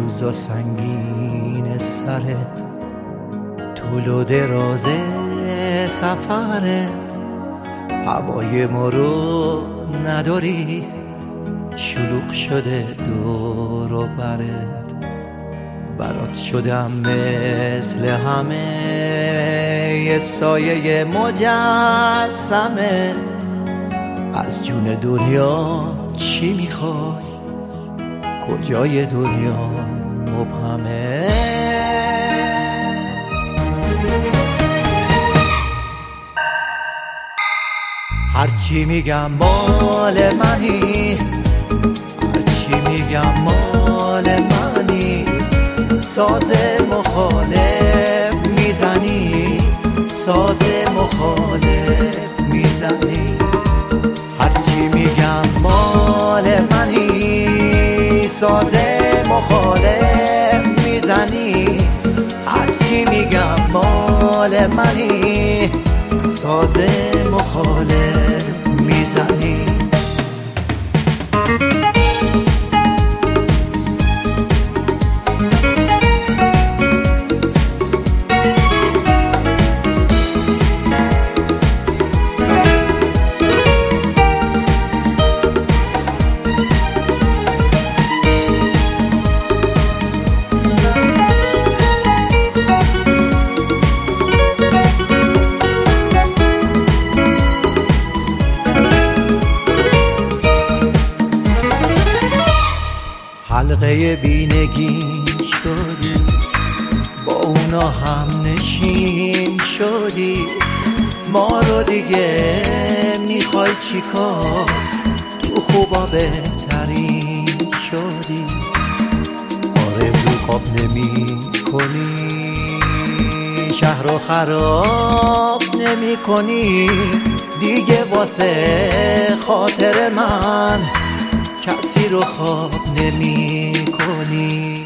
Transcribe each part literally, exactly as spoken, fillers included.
روزا سنگین سرت، طول و دراز سفرت، هوای ما رو نداری، شلوغ شده دور و برت. برات شدم مثل همه یه سایه مجسمه. از جون دنیا چی میخوای؟ کجای دنیا مبهمه. هرچی میگم مال منی، هرچی میگم مال منی، ساز مخالف میزنی، ساز مخالف میزنی. هرچی میگم مال منی، ساز مخالف میزنی. هرچی میگم مال منی، ساز مخالف میزنی. حلقه بینگین شدی، با اونا هم نشین شدی. ما رو دیگه میخوای چی کار؟ تو خوبا بهترین شدی. آرزو خواب نمی کنی، شهر رو خراب نمی کنی. دیگه واسه خاطر من کسی رو خواب نمی کنی.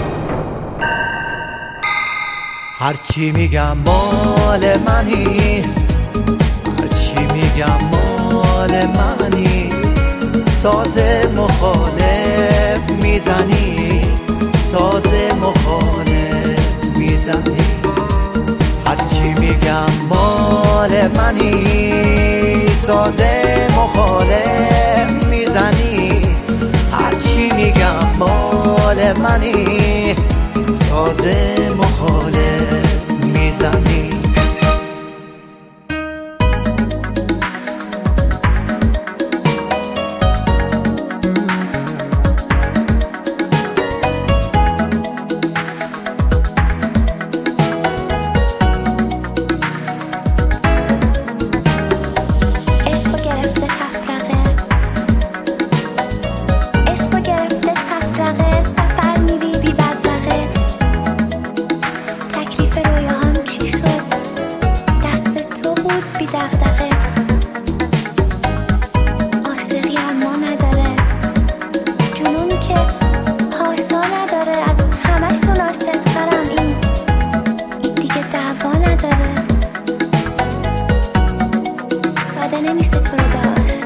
هرچی میگم مال منی، هرچی میگم مال منی، ساز مخالف میزنی، ساز مخالف میزنی. هرچی میگم مال منی، ساز مخالف میزنی. هرچی میگم مال منی، ساز مخالف میزنی. عاشقی اما نداره جنون که پاسا نداره. از همشون عاشق ترم، این این دیگه دعوا نداره. ساده نمیشه تو رو داشت،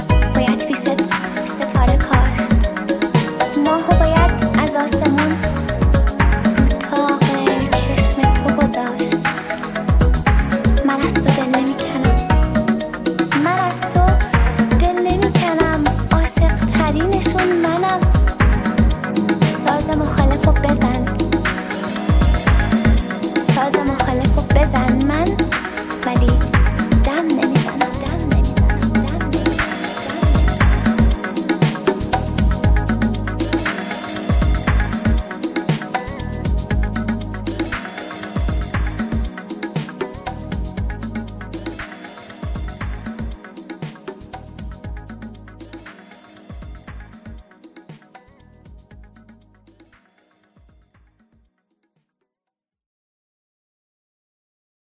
باید پیشت ستاره کاشت. ماهو باید از آسمون